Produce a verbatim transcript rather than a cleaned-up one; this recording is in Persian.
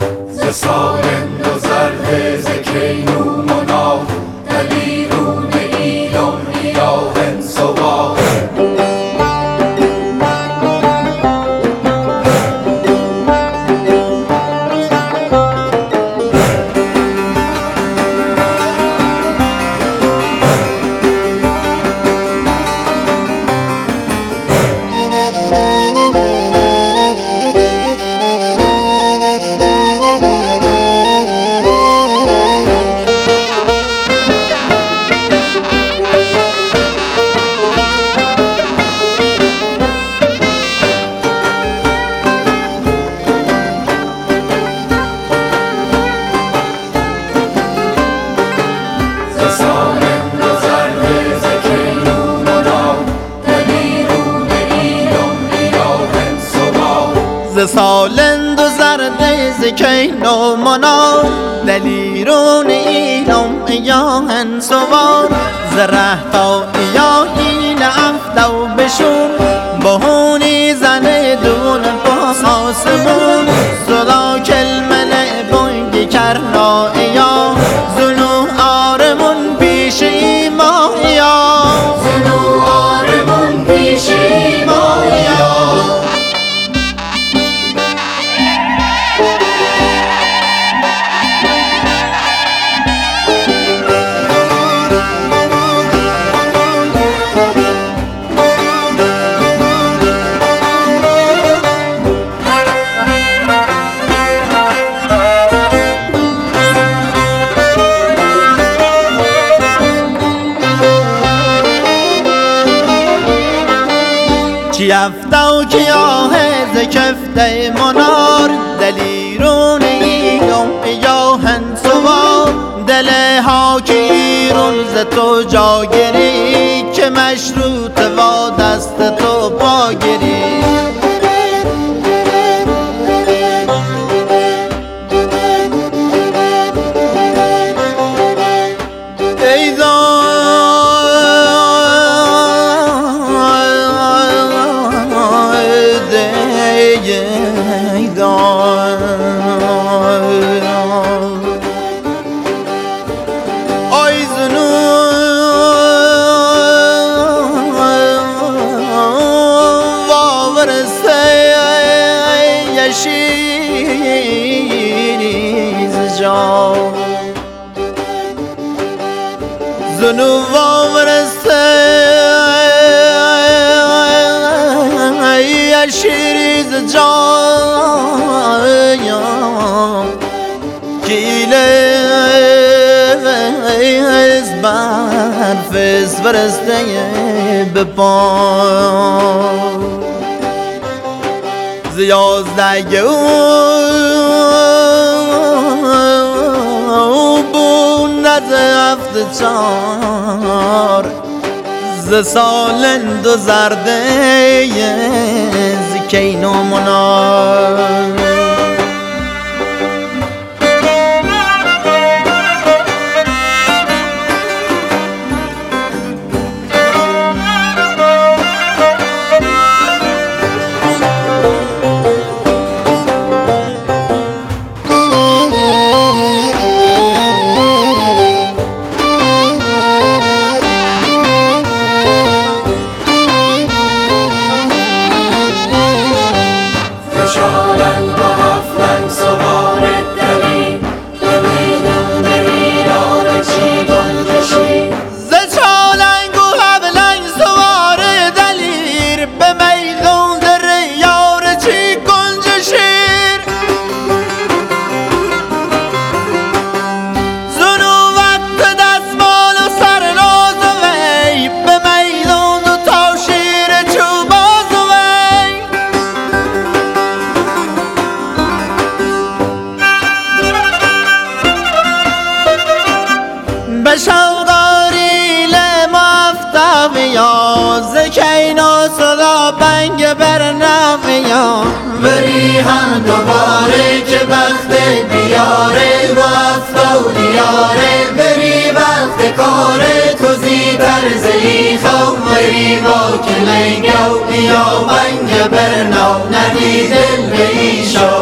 ز سالند و زرد ز کینو منا دلیرون ایلم ایاهن سوا ز سالند و زرد ز کینو منا دلیرون ایلم ایاهن سوار ز ره تا ایاهین افتو بشون بهونی زن دون باس آسمون صدا کلمه بانگی کرنا ایا زنو آرمون پیش ایما ایا زنو آرمون پیش ایما ایا چی افتو که آه ز کفته منار دلیرون ایلم ایاهن سوار دل ها که ایرون ز تو جاگیری که مشروط و دست تو پاگیری آی زنو وارسته یشیز جا زنو وارسته یشیز جا گیله از برفز ورسته بپا زیازده او بون از هفت چار ز سالند و زرده ز کینو منا بشوقاری لمفتاویا زکینو صدا بنگ برنامیا بری هم دوباره که وقت بیاره و افتو دیاره بری وقت کاره تو زی ترزی خو بری با کلنگو یا بنگ برنام ندی دل به ایشا